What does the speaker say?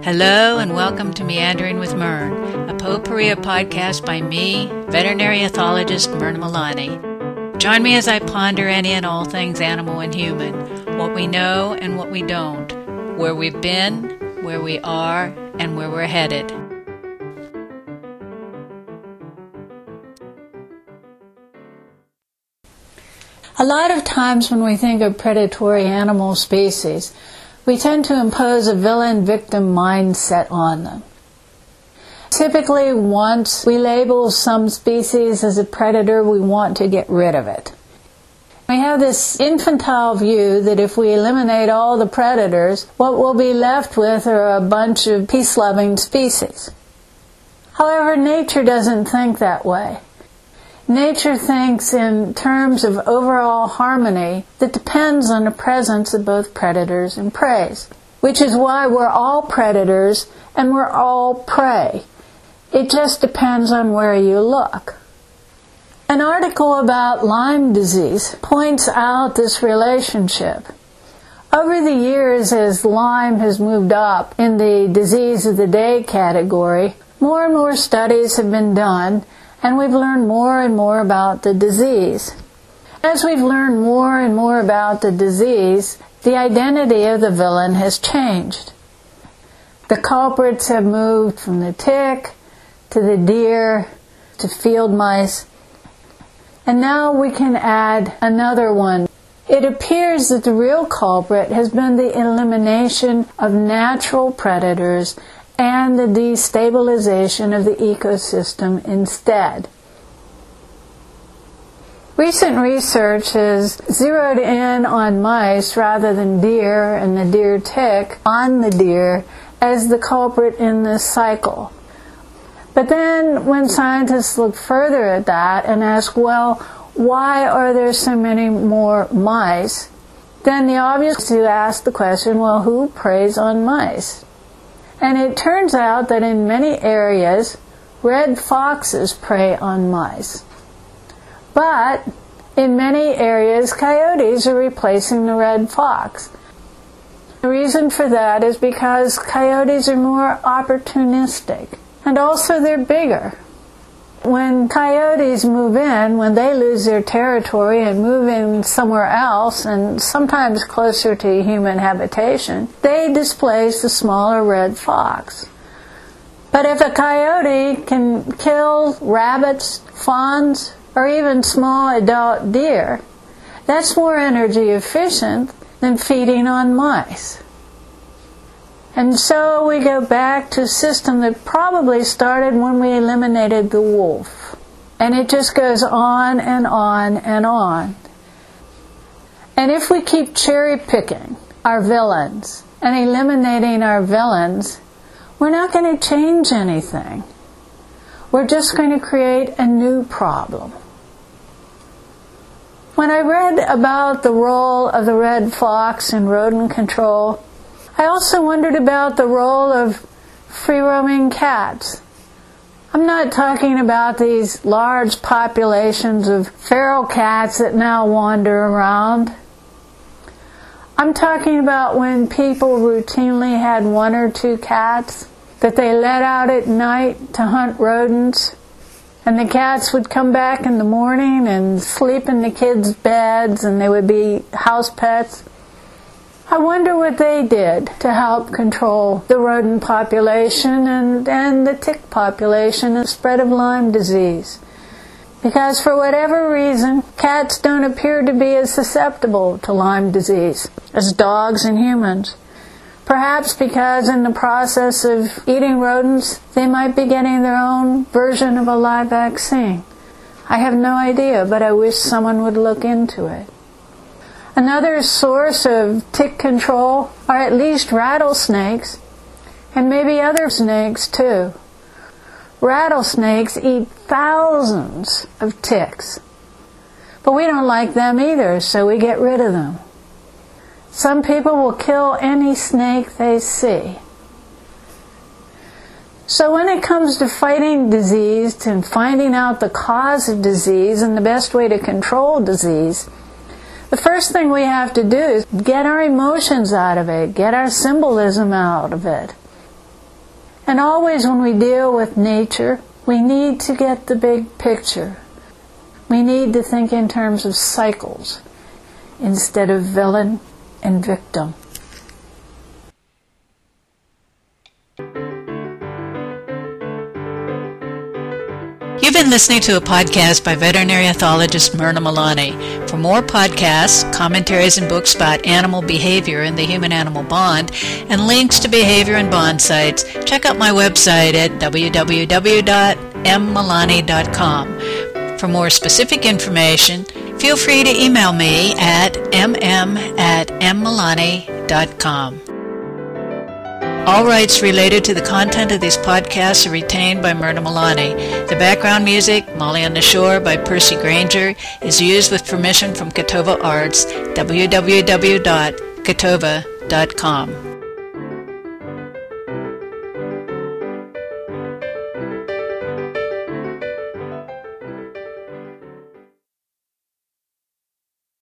Hello and welcome to Meandering with Myrn, a potpourri podcast by me, veterinary ethologist Myrna Milani. Join me as I ponder any and all things animal and human, what we know and what we don't, where we've been, where we are, and where we're headed. A lot of times when we think of predatory animal species, we tend to impose a villain-victim mindset on them. Typically, once we label some species as a predator, we want to get rid of it. We have this infantile view that if we eliminate all the predators, what we'll be left with are a bunch of peace-loving species. However, nature doesn't think that way. Nature thinks in terms of overall harmony that depends on the presence of both predators and prey, which is why we're all predators and we're all prey. It just depends on where you look. An article about Lyme disease points out this relationship. Over the years, as Lyme has moved up in the disease of the day category, more and more studies have been done, and we've learned more and more about the disease. As we've learned more and more about the disease, the identity of the villain has changed. The culprits have moved from the tick to the deer to field mice, and now we can add another one. It appears that the real culprit has been the elimination of natural predators and the destabilization of the ecosystem instead. Recent research has zeroed in on mice rather than deer and the deer tick on the deer as the culprit in this cycle. But then when scientists look further at that and ask, well, why are there so many more mice? Then the obvious is to ask the question, well, who preys on mice? And it turns out that in many areas, red foxes prey on mice. But in many areas, coyotes are replacing the red fox. The reason for that is because coyotes are more opportunistic, and also they're bigger. When coyotes move in, when they lose their territory and move in somewhere else, and sometimes closer to human habitation, they displace the smaller red fox. But if a coyote can kill rabbits, fawns, or even small adult deer, that's more energy efficient than feeding on mice. And so we go back to a system that probably started when we eliminated the wolf. And it just goes on and on and on. And if we keep cherry-picking our villains and eliminating our villains, we're not going to change anything. We're just going to create a new problem. When I read about the role of the red fox in rodent control, I also wondered about the role of free-roaming cats. I'm not talking about these large populations of feral cats that now wander around. I'm talking about when people routinely had one or two cats that they let out at night to hunt rodents, and the cats would come back in the morning and sleep in the kids' beds, and they would be house pets. I wonder what they did to help control the rodent population and the tick population and spread of Lyme disease. Because for whatever reason, cats don't appear to be as susceptible to Lyme disease as dogs and humans. Perhaps because in the process of eating rodents, they might be getting their own version of a live vaccine. I have no idea, but I wish someone would look into it. Another source of tick control are at least rattlesnakes, and maybe other snakes too. Rattlesnakes eat thousands of ticks, but we don't like them either, so we get rid of them. Some people will kill any snake they see. So when it comes to fighting disease and finding out the cause of disease and the best way to control disease, the first thing we have to do is get our emotions out of it, get our symbolism out of it. And always when we deal with nature, we need to get the big picture. We need to think in terms of cycles instead of villain and victim. You've been listening to a podcast by veterinary ethologist Myrna Malani. For more podcasts, commentaries, and books about animal behavior and the human-animal bond, and links to behavior and bond sites, check out my website at www.mmalani.com. For more specific information, feel free to email me at mm@mmalani.com. All rights related to the content of these podcasts are retained by Myrna Malani. The background music, Molly on the Shore by Percy Granger, is used with permission from Catova Arts, www.catova.com.